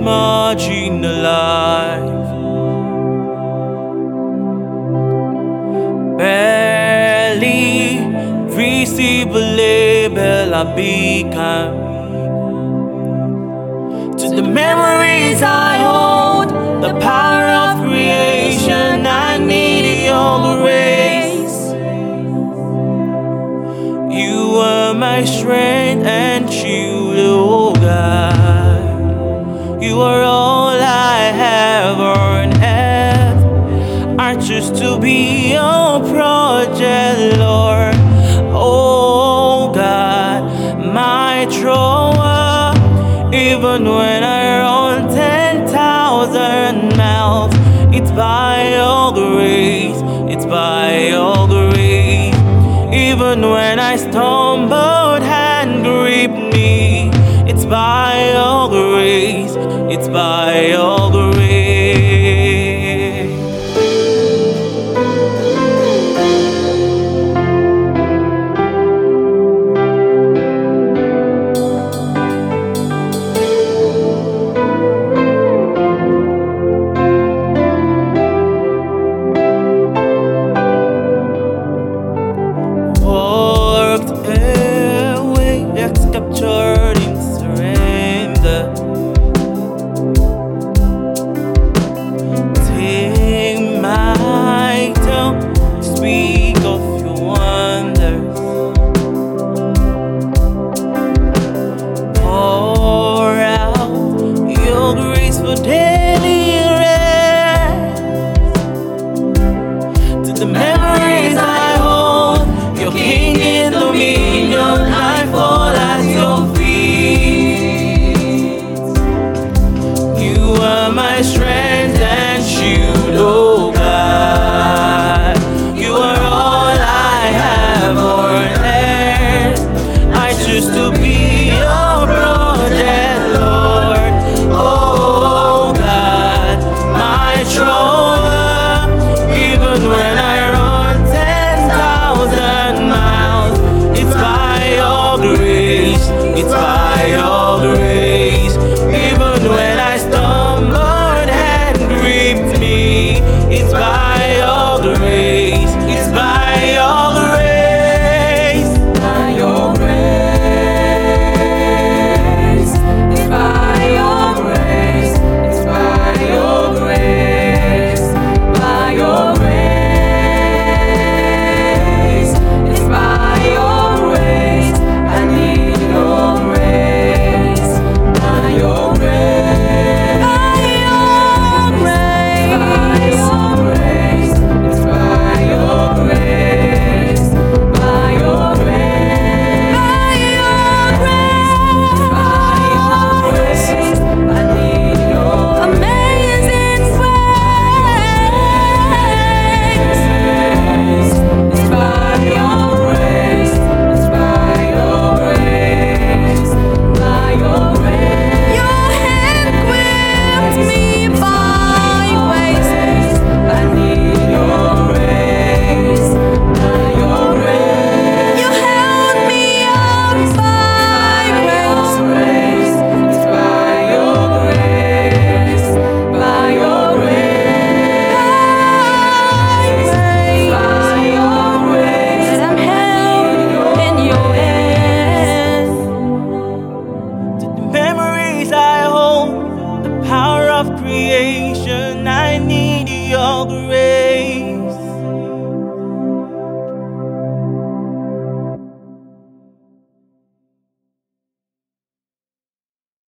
marginalized, barely receive a label I become. To the memories I hold, the power of creation, I need your grace. You are my strength and shield, oh God. You are all I have on earth. I choose to be your project, Lord. Oh God, my drawer. Even when I run 10,000 miles, it's by your grace, it's by your grace. Even when I stumble and grip me, it's by your grace, it's by your grace. Walked away, captured in surrender. Take my time to speak of your wonders. Pour out your grace for daily rest. To the memories I hold, your king in dominion, I fall at your feet. You are my strength and shield, oh God. You are all I have on earth. I choose to be your project, Lord. Oh God, my trouble. Even when I run 10,000 miles, it's by your grace, it's by your grace. Even when I stumbled and gripped me, it's by your grace, it's by your grace. By your grace, it's by your grace, it's by your grace, by your grace, it's by your grace. I need your grace, by your grace, by your grace, it's by your grace, by your grace, by your grace, I need your amazing grace. It's by your grace, it's by your grace, by your grace. Your hand gripped me by grace. I need your grace, by your grace. You held me up by grace. It's by your grace, by your grace, by your grace, that I'm held in your hands. To the memories I hold, the power of creation, I need your grace.